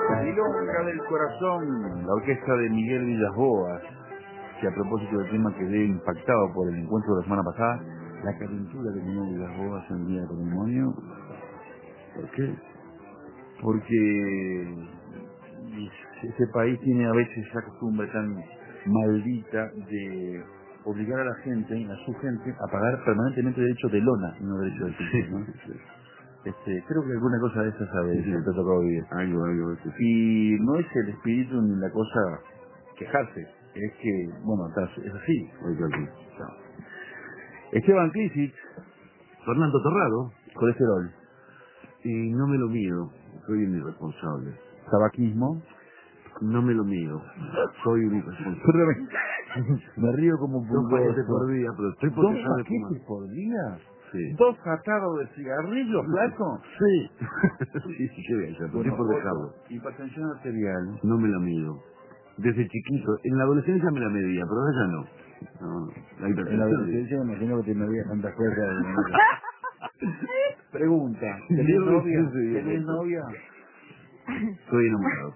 Milonga del Corazón, la orquesta de Miguel Villas-Boas, que a propósito del tema quedé impactado por el encuentro de la semana pasada, la calentura que tenía Villas-Boas en el Día del Patrimonio. ¿Por qué? Porque ese país tiene a veces esa costumbre tan maldita de obligar a la gente, a su gente, a pagar permanentemente derecho de lona y no derecho de piso, ¿no? Creo que alguna cosa de esas sabe, te ha tocado vivir. Algo. Y no es el espíritu ni la cosa quejarse, es que, bueno, es así. No. Esteban Klisic, Fernando Torrado, colesterol, y no me lo mido, soy un irresponsable. tabaquismo, no me lo mido, soy un irresponsable. Perdóname, me río como un 2 paquetes bulldog. por día, pero estoy 2 porque sabe fumar. paquetes por día? Sí. 2 atados de cigarrillos, flaco. Sí. Sí, ¿qué voy a hacer? Estoy por dejarlo. Hipertensión arterial. No me la mido. Desde chiquito, en la adolescencia me la medía, pero ahora ya no. No, la En la hipertensión. adolescencia me imagino que te medía tantas cosas. Pregunta, ¿tenés Yo novia? no sé, ¿Tenés novia? Estoy enamorado.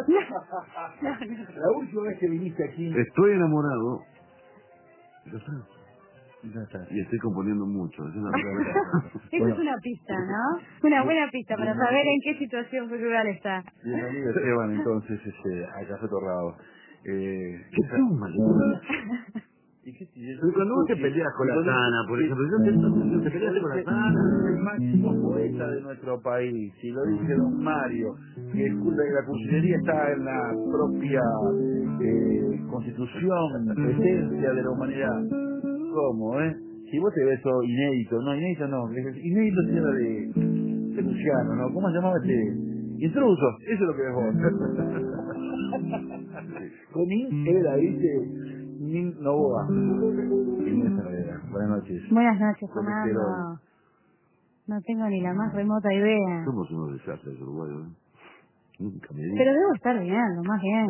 La última vez que viniste aquí... Estoy enamorado. Ya está. Ya está. Y estoy componiendo mucho. Es una Eso es una pista, ¿no? Una buena pista para saber en qué situación cultural está. Bienvenido, Esteban, entonces, a Café Torrado. ¿Qué toma? ¿Y qué tienes? Pero cuando vos te peleas con la Tana, por ejemplo, yo te peleaste con la Tana. El máximo poeta de nuestro país, y lo dice don Mario, que la cursilería está en la propia constitución, esencia de la humanidad. ¿Cómo, Si vos te ves eso inédito no, inédito era de Luciano, ¿no? ¿Cómo se llamaba Intruso, eso es lo que ves vos. Con era, ¿viste? Nin Novoa. Inés Herrera, buenas noches. Buenas noches, Fernando. No tengo ni la más remota idea. Somos unos desastres uruguayos, ¿eh? Nunca me digas. Pero debo estar bien, lo más bien.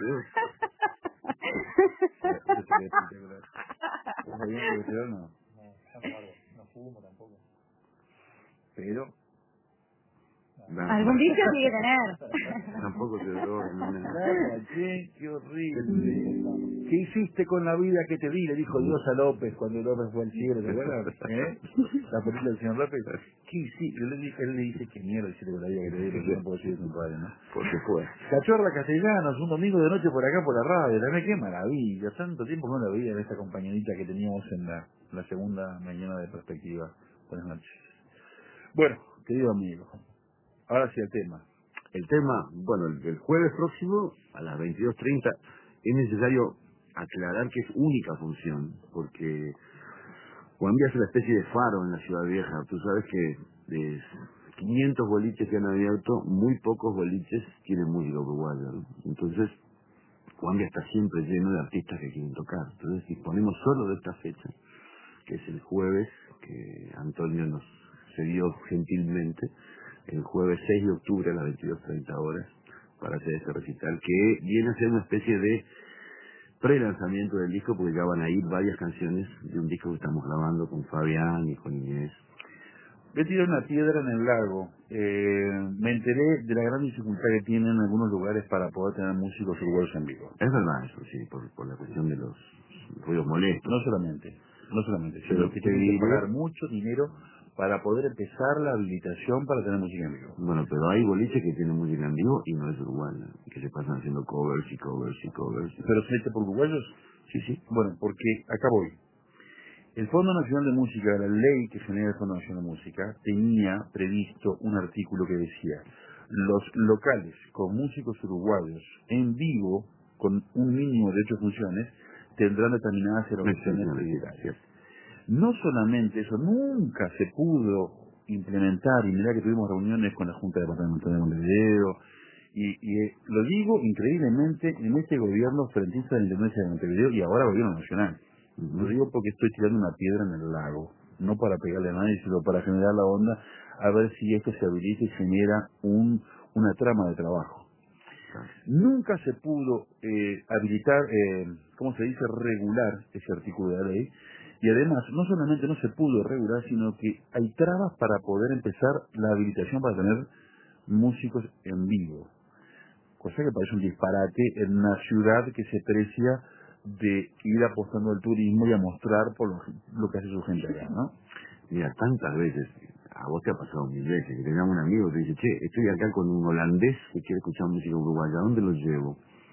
No fumo tampoco. Pero... Algún vicio tiene que tener. Tampoco se droga, no. Qué horrible. ¿Qué hiciste con la vida que te di? Le dijo Dios a López cuando López fue al cielo, ¿te acuerdas? La película del señor López. ¿Qué hiciste? Él le dice que mierda hiciste con la vida que te di, porque no puedo decir de tu padre, ¿no? Porque fue. Cachorra Castellanos, un domingo de noche por acá por la radio. También qué maravilla. Tanto tiempo que no la veía en esta compañerita que teníamos en la segunda mañana de perspectiva. Buenas noches. Bueno, querido amigo. Ahora sí el tema. El tema, bueno, el jueves próximo a las 22:30 es necesario aclarar que es única función, porque Juanvía es una especie de faro en la ciudad vieja. Tú sabes que de 500 boliches que han abierto, muy pocos boliches tienen música uruguaya, ¿no? Entonces, Juanvía está siempre lleno de artistas que quieren tocar. Entonces, disponemos solo de esta fecha, que es el jueves, que Antonio nos cedió gentilmente, el jueves 6 de octubre a las 22:30 horas, para hacer este recital, que viene a ser una especie de pre-lanzamiento del disco, porque ya van a ir varias canciones de un disco que estamos grabando con Fabián y con Inés. Yo tiré una piedra en el lago. Me enteré de la gran dificultad que tienen en algunos lugares para poder tener músicos uruguayos en vivo. Es verdad eso, sí, por la cuestión de los ruidos molestos. No solamente, Pero sino que tienen que pagar mucho dinero para poder empezar la habilitación para tener música en vivo. Bueno, pero hay boliches que tienen música en vivo y no es uruguaya, que se pasan haciendo covers y covers y covers. ¿Pero se mete por uruguayos? Sí. Bueno, porque acá voy. El Fondo Nacional de Música, la ley que genera el Fondo Nacional de Música, tenía previsto un artículo que decía: los locales con músicos uruguayos en vivo, con un mínimo de 8 funciones, tendrán determinadas erogaciones tributarias. No solamente eso, nunca se pudo implementar, y mirá que tuvimos reuniones con la Junta Departamental de Montevideo, y lo digo increíblemente en este gobierno frentista de la Independencia de Montevideo y ahora gobierno nacional. Lo digo porque estoy tirando una piedra en el lago, no para pegarle a nadie, sino para generar la onda, a ver si esto se habilita y genera una trama de trabajo. Nunca se pudo habilitar, ¿cómo se dice?, regular ese artículo de la ley, y además no solamente no se pudo regular, sino que hay trabas para poder empezar la habilitación para tener músicos en vivo. cosa que parece un disparate en una ciudad que se precia de ir apostando al turismo y a mostrar por lo que hace su gente allá, ¿no? Mira, tantas veces, a vos te ha pasado 1000 veces, que te llama un amigo y te dice, che, estoy acá con un holandés que quiere escuchar música uruguaya, ¿a dónde lo llevo?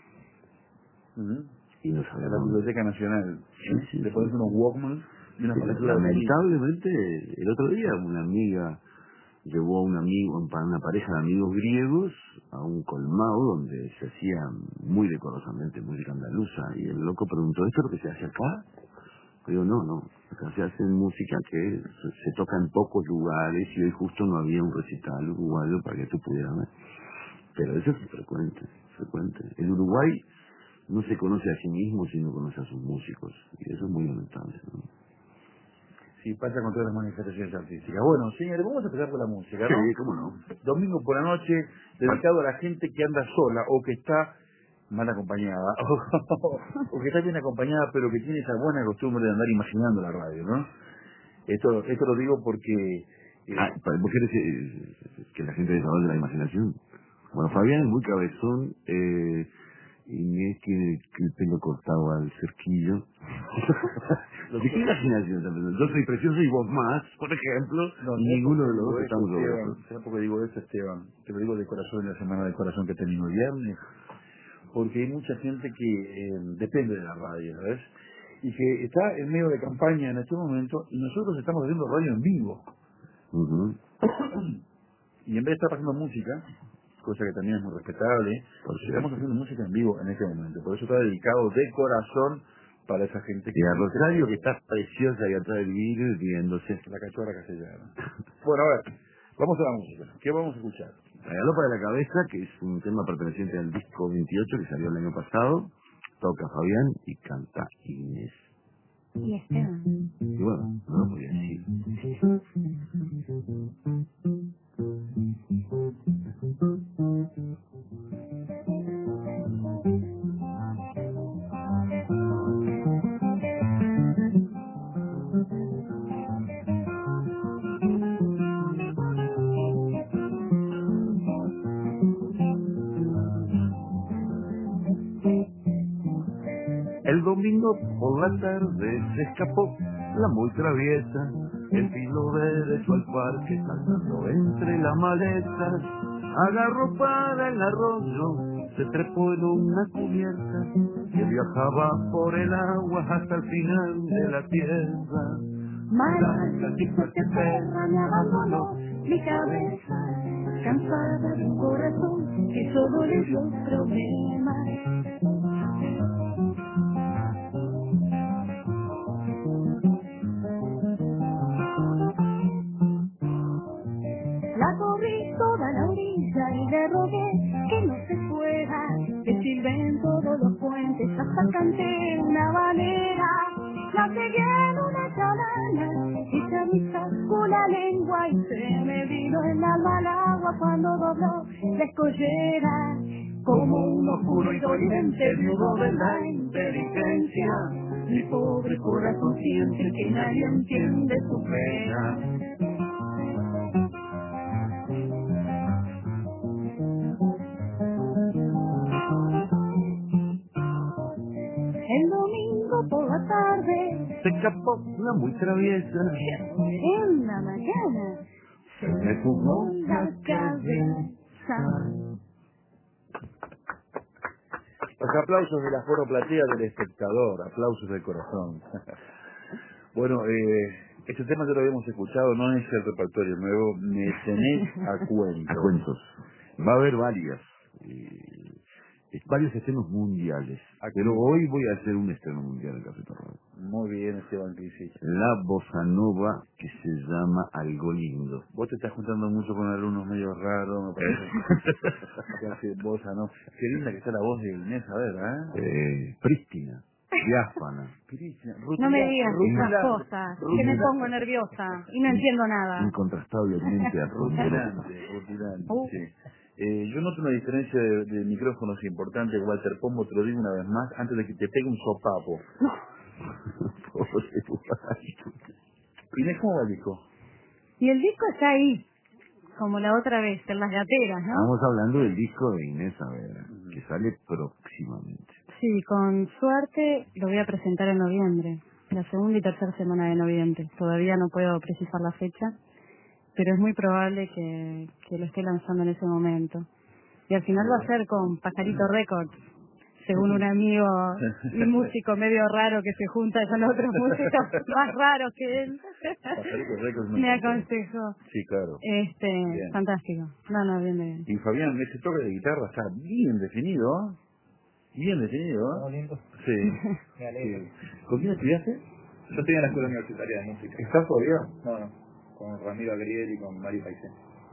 Y no A sabes la dónde. Biblioteca Nacional. Sí, Le pones unos Walkman y una partitura de violín. Lamentablemente, el otro día una amiga llevó a un amigo, una pareja de amigos griegos, a un colmado donde se hacía muy decorosamente música andaluza, y el loco preguntó, ¿esto es lo que se hace acá? Digo, no, acá se hace música que se toca en pocos lugares, y hoy justo no había un recital uruguayo para que tú pudieras ver. Pero eso es frecuente. El Uruguay no se conoce a sí mismo, sino conoce a sus músicos, y eso es muy lamentable, ¿no? Sí, pasa con todas las manifestaciones artísticas. Bueno, señores, vamos a empezar con la música, ¿no? Sí, cómo no. Domingo por la noche, dedicado a la gente que anda sola o que está mal acompañada, o que está bien acompañada, pero que tiene esa buena costumbre de andar imaginando la radio, ¿no? Esto lo digo porque... ¿Vos querés que la gente desarrolle la imaginación? Bueno, Fabián es muy cabezón, Inés tiene el pelo cortado al cerquillo. ¿De qué imaginación también? Yo soy precioso y vos más, por ejemplo, No, y ninguno de los dos estamos obesos. ¿Sabes por qué digo eso, Esteban? Te lo digo de corazón, en la semana de corazón que he tenido el viernes, porque hay mucha gente que depende de la radio, ¿ves? Y que está en medio de campaña en este momento, y nosotros estamos haciendo radio en vivo. Y en vez de estar pasando música, cosa que también es muy respetable, estamos haciendo música en vivo en este momento. Por eso está dedicado de corazón para esa gente que... Y a Rosario, que está preciosa ahí atrás del vidrio, riéndose. La cachorra castellana. Bueno, a ver, vamos a la música. ¿Qué vamos a escuchar? Regalo para la cabeza, que es un tema perteneciente al disco 28 que salió el año pasado. Toca Fabián y canta Inés. Y Esteban. Y bueno, no lo podía decir. El domingo por la tarde se escapó la muy traviesa, el filo de su al parque saltando entre las maletas, agarró para el arroyo, se trepó en una cubierta que viajaba por el agua hasta el final de la tierra. Mala, que fuerte perra me abandonó mi cabeza, cansada de un corazón que solo le dio problemas. La corrí toda la orilla y le rogué que no se fuera, que sirven todos los puentes hasta canté una banera. La pegué en una chalana y se me sacó la lengua y se me vino el alma al agua cuando dobló la escollera. Como un oscuro y doliente nudo de la inteligencia, mi pobre corazón siente que nadie entiende su pena. El domingo por la tarde Se escapó la muy traviesa, en la mañana se me fugó la cabeza. Los aplausos del aforo platea del espectador, aplausos del corazón. Bueno, este tema ya lo habíamos escuchado, no es el repertorio nuevo, me tenés a cuentos. A cuentos. Va a haber varios estrenos mundiales. Pero hoy voy a hacer un estreno mundial en Café Torrado. Muy bien, Esteban Crisi. La bossa nova, que se llama Algo Lindo. Vos te estás juntando mucho con alumnos medio raros, me parece. Que hace bossa, ¿no? Qué linda que está la voz de Inés, a ver, Prístina, diáfana. No me digas esas cosas, que me pongo nerviosa y no entiendo nada. Incontrastablemente rutilante, sí. Yo noto una diferencia de micrófonos importante, Walter Pombo, te lo digo una vez más, antes de que te pegue un sopapo. Inés, ¿cómo va el disco? Y el disco está ahí, como la otra vez, en las gateras, ¿no? Estamos hablando del disco de Inés Saavedra. que sale próximamente. Sí, con suerte lo voy a presentar en noviembre, la segunda y tercera semana de noviembre. Todavía no puedo precisar la fecha, pero es muy probable que lo esté lanzando en ese momento. Y al final va a ser con Pajarito Records, según un amigo y músico medio raro que se junta con otros músicos más raros que él. Pajarito Records Me aconsejó. Sí, claro. Bien. Fantástico. No, bien, bien. Y Fabián, ese toque de guitarra está bien definido, ¿eh? Bien definido, ¿eh? ¿No, lindo? Sí. Me alegro. ¿Con quién estudiaste? Yo estoy en la Escuela Universitaria de Música. ¿Estás todavía? No, con Ramiro Agriel y con Mari Paisé.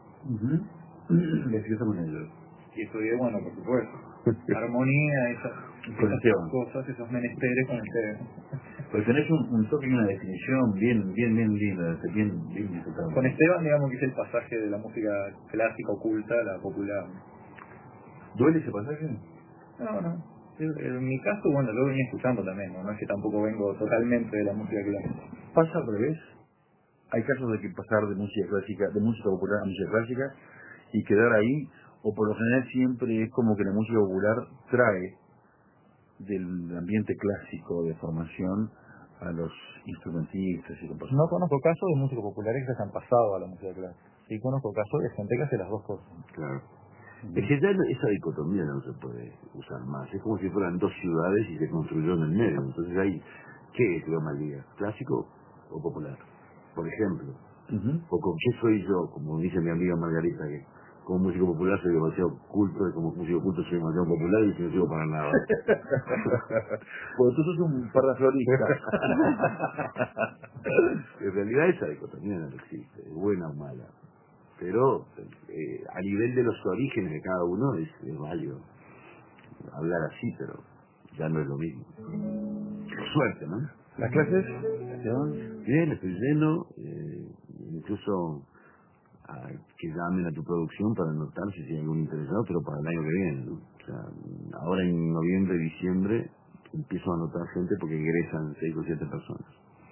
Le estudiaste con ellos. Y estudié, bueno, por supuesto, armonía, esas cosas, esos menesteres con ustedes. Pues tenés un toque y una definición bien linda, bien disfrutable. Con Esteban, digamos que es el pasaje de la música clásica oculta a la popular. ¿Duele ese pasaje? No. En mi caso, bueno, lo venía escuchando también, no es que tampoco vengo totalmente de la música clásica. ¿Pasa al revés? Hay casos de que pasar de música clásica, de música popular a música clásica y quedar ahí, o por lo general siempre es como que la música popular trae del ambiente clásico de formación a los instrumentistas y compositores. No conozco casos de músicos populares que se han pasado a la música clásica. Sí conozco casos de gente que hace las dos cosas. Claro. Es que ya esa dicotomía no se puede usar más. Es como si fueran dos ciudades y se construyó en el medio. Entonces ¿qué es Glomalía? ¿Clásico o popular? Por ejemplo. O con qué soy yo, como dice mi amiga Margarita, que como músico popular soy demasiado culto, y como músico culto soy demasiado popular y no sirvo para nada. Pues tú sos un parraflorista. En realidad esa dicotomía no existe, es buena o mala. Pero a nivel de los orígenes de cada uno es válido hablar así, pero ya no es lo mismo. Por suerte, ¿no? ¿Las clases? Bien, estoy lleno, incluso que llamen a tu producción para anotar si hay algún interesado, pero para el año que viene, ¿no? O sea, ahora en noviembre, diciembre empiezo a anotar gente porque egresan 6 o 7 personas.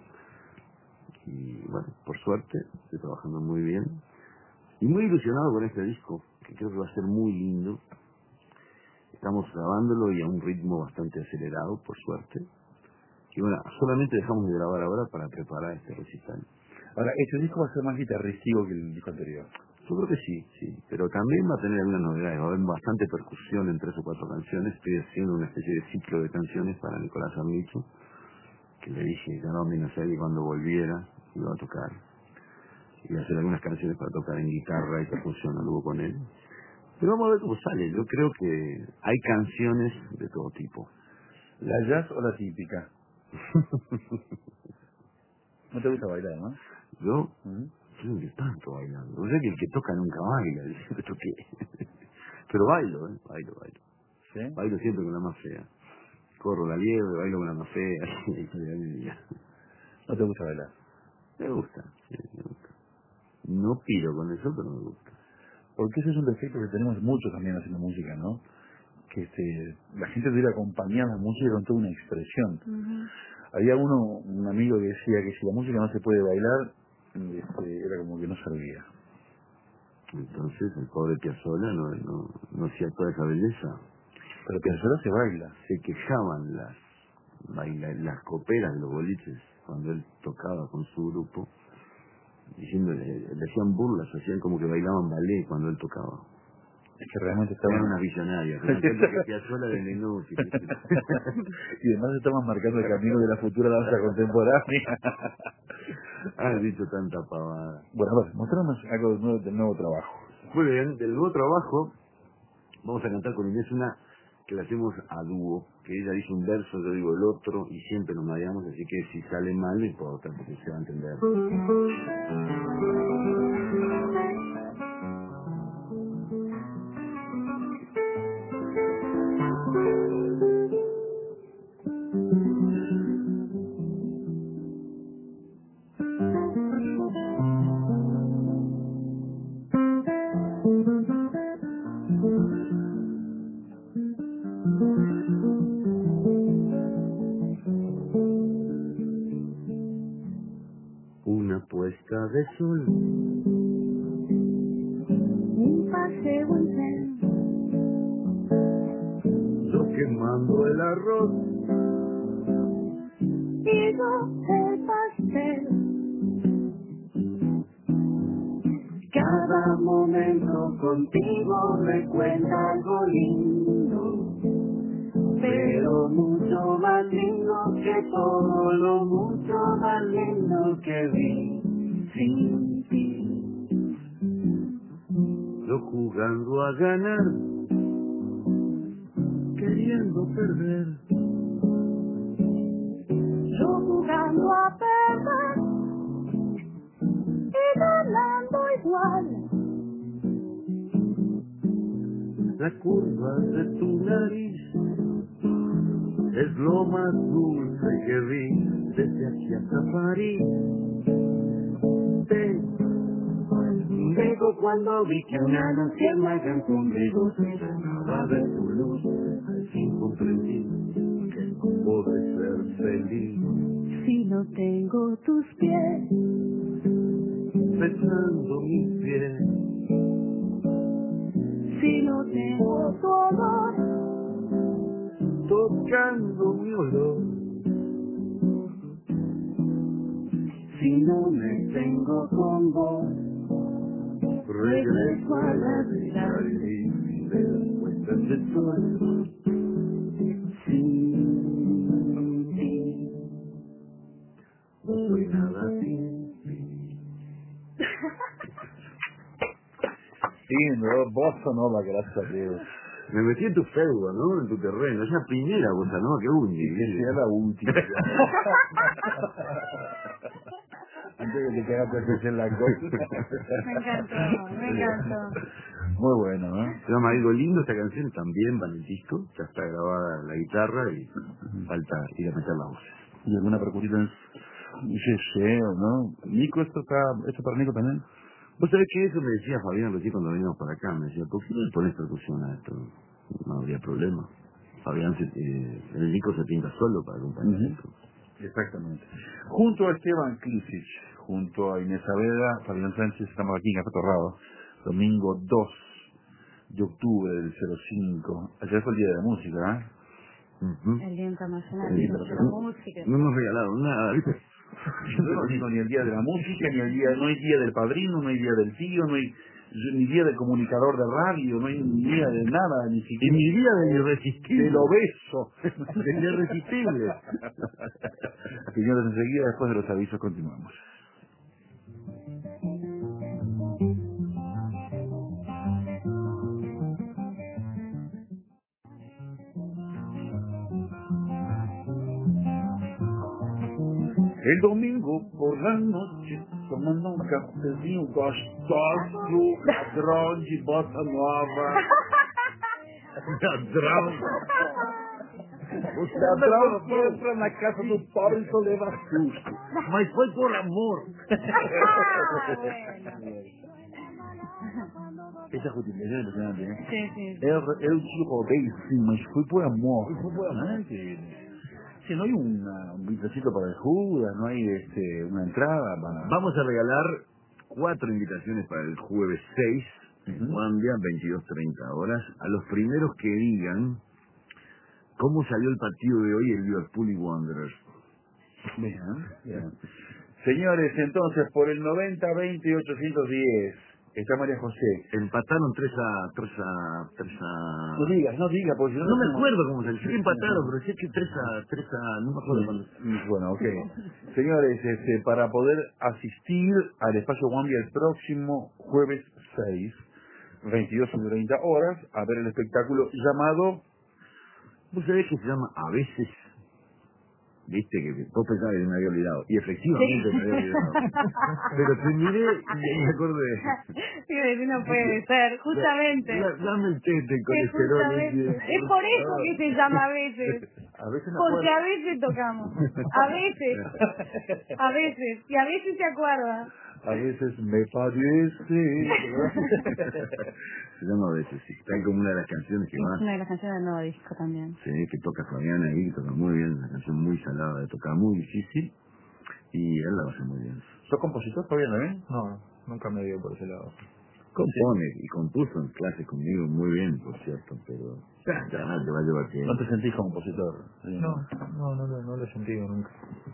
Y bueno, por suerte, estoy trabajando muy bien. Y muy ilusionado con este disco, que creo que va a ser muy lindo. Estamos grabándolo y a un ritmo bastante acelerado, por suerte. Y bueno, solamente dejamos de grabar ahora para preparar este recital. Ahora, ¿este disco va a ser más guitarrístico que el disco anterior? Yo creo que sí. Pero también va a tener algunas novedades. Va a haber bastante percusión en 3 o 4 canciones. Estoy haciendo una especie de ciclo de canciones para Nicolás Arnicho, que le dije ya no menos a él cuando volviera iba a tocar. Y hacer algunas canciones para tocar en guitarra y percusión luego con él. Pero vamos a ver cómo sale. Yo creo que hay canciones de todo tipo. ¿La jazz o la típica? ¿No te gusta bailar, no? Yo soy un tanto bailando. O sea que el que toca nunca baila. Yo toqué. Pero bailo. ¿Sí? Bailo siempre con la más fea. Corro la liebre, bailo con la más fea. ¿No te gusta bailar? Me gusta. No pido con eso, pero me gusta. Porque ese es un defecto que tenemos muchos también haciendo música, ¿no? Que la gente debe acompañar la música con toda una expresión. Había un amigo que decía que si la música no se puede bailar, era como que no servía. Entonces el pobre Piazzolla no hacía toda esa belleza. Pero Piazzolla se baila. Se quejaban las coperas de los boliches cuando él tocaba con su grupo, diciéndole, le hacían burlas, hacían como que bailaban ballet cuando él tocaba. Es que realmente Eran estaban... unas visionarias, que Piazzolla del inútil. Y además estamos marcando el camino de la futura danza contemporánea. Has dicho tanta pavada. Bueno, a ver, mostrarnos algo del nuevo trabajo. Muy bien, del nuevo trabajo vamos a cantar con Inés una que la hacemos a dúo, que ella dice un verso, yo digo el otro, y siempre nos mareamos, así que si sale mal, no importa, porque se va a entender. Una puesta de sol Pasando el arroz y yo el pastel. Cada momento contigo me cuenta algo lindo, pero mucho más lindo que todo lo mucho más lindo que vi sin ti. yo jugando a ganar, queriendo perder. Yo jugando a perder y ganando igual. La curva de tu nariz es lo más dulce que vi desde aquí hasta París. Te digo cuando vi que una luciérnaga conmigo se llenaba de tu luz, al fin comprendí que no puedo ser feliz. Si no tengo tus pies, Besando mis pies, si no tengo tu olor, tocando mi olor. si no me tengo con vos, Regreso a la vida y de las puestas de sol. sin ti. No soy nada sin ti. Lindo, bossa nova, gracias a Dios. Me metí en tu feudo, ¿no? En tu terreno. Es la primera bossa nova que hubo. Y que sea la última. Antes de que te haga perfección la cosa. Me encantó, me encantó. Muy bueno, ¿no? Se llama Algo Lindo esta canción, también va en el disco. Ya está grabada la guitarra y falta ir a meter la voz. Y alguna percusión en yeseo, ¿no? Nico, esto para Nico también. Vos sabés que eso me decía Fabián recién cuando veníamos para acá. Me decía, ¿por qué no le pones percusión a esto? No habría problema. Fabián, el Nico se pinta solo para acompañar esto. Exactamente. Junto a Esteban Klisic, junto a Inés Saavedra, Fabián Sánchez, estamos aquí en Café Torrado, domingo 2 de octubre del 05. Ayer fue el Día de la Música, ¿eh? El Día Internacional El de Día la Internacional. Música. No nos regalaron nada, ¿viste? Yo no digo ni el Día de la Música, ni el día, no hay Día del Padrino, no hay Día del Tío, no hay ni Día del Comunicador de Radio, no hay ni Día de nada, ni Y siquiera mi vida del irresistible. del obeso. Del irresistible. Señores, enseguida, después de los avisos, continuamos. El domingo por la noche, tomando un cafezinho gostoso, ladrão de bossa nova. Ladrão. Ladrão entra na casa do pobre e só leva susto. Mas foi por amor. Essa rotina é impressionante, né? Sí, sí. Eu te roubei sim, mas foi por amor. ¿No? Si no hay un vitrecito para el Judas, no hay una entrada para... Vamos a regalar 4 invitaciones para el jueves 6 en Guambia, 22:30 horas, a los primeros que digan cómo salió el partido de hoy el Liverpool y Wanderers. Bien. Señores, entonces, por el 90-20-810, está María José. Empataron 3-3. No digas, porque No me acuerdo cómo salió. Sé que empataron, pero sé que 3-3, no me acuerdo cuándo. Bueno, ok. Señores, para poder asistir al Espacio Guambia el próximo jueves 6, 22:30 horas, a ver el espectáculo llamado... ¿Vos sabés que se llama A veces? Viste que vos pensabas que me había olvidado. Y efectivamente me había olvidado. Pero te miré y me acordé. Sí, no puede ser, justamente. Dame el test de Sí, colesterol. justamente. Es por eso que se llama a veces. A veces Porque a veces tocamos. A veces. A veces. Y a veces se acuerda. A veces me parece... Se llama A veces, sí. Está como una de las canciones que Es más... una de las canciones del nuevo disco también. Sí, que toca Fabián ahí, que toca muy bien. Una canción muy salada de tocar, muy difícil. Y él la hace muy bien. ¿Sos compositor, Fabián, también? No, nunca me dio por ese lado. Compone y compuso en clase conmigo muy bien, por cierto, pero ya te va a llevar tiempo. ¿No te sentís compositor? Sí. No lo he sentido nunca.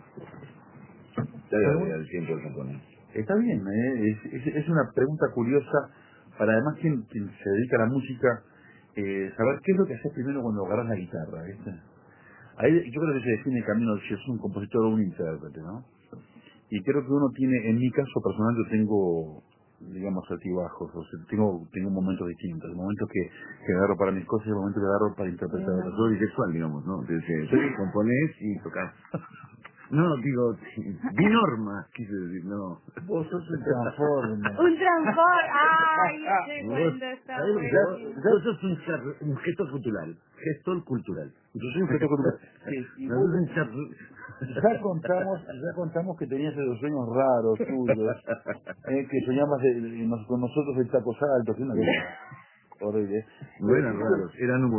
Ya lleva el tiempo de componer. Está bien, es una pregunta curiosa para además quien se dedica a la música, saber qué es lo que haces primero cuando agarras la guitarra, ¿viste? Ahí yo creo que se define el camino si es un compositor o un intérprete, ¿no? Y creo que uno tiene, en mi caso personal, yo tengo, digamos, altibajos, o sea, tengo momentos distintos, momentos que agarro para mis cosas y momentos que agarro para interpretar. Todo bisexual, digamos, ¿no? Desde componés y tocás. No, digo, di norma, quise decir, no. Vos sos un transforme. Un transforme. Ay, qué cuento está bueno. Vos sos un gestor cultural. Gestor cultural. Yo soy un gestor cultural. Sí, y vos ya contamos que tenías esos sueños raros tuyos, que soñabas con nosotros en tacos altos, que una cosa horrible. No eran raros, eran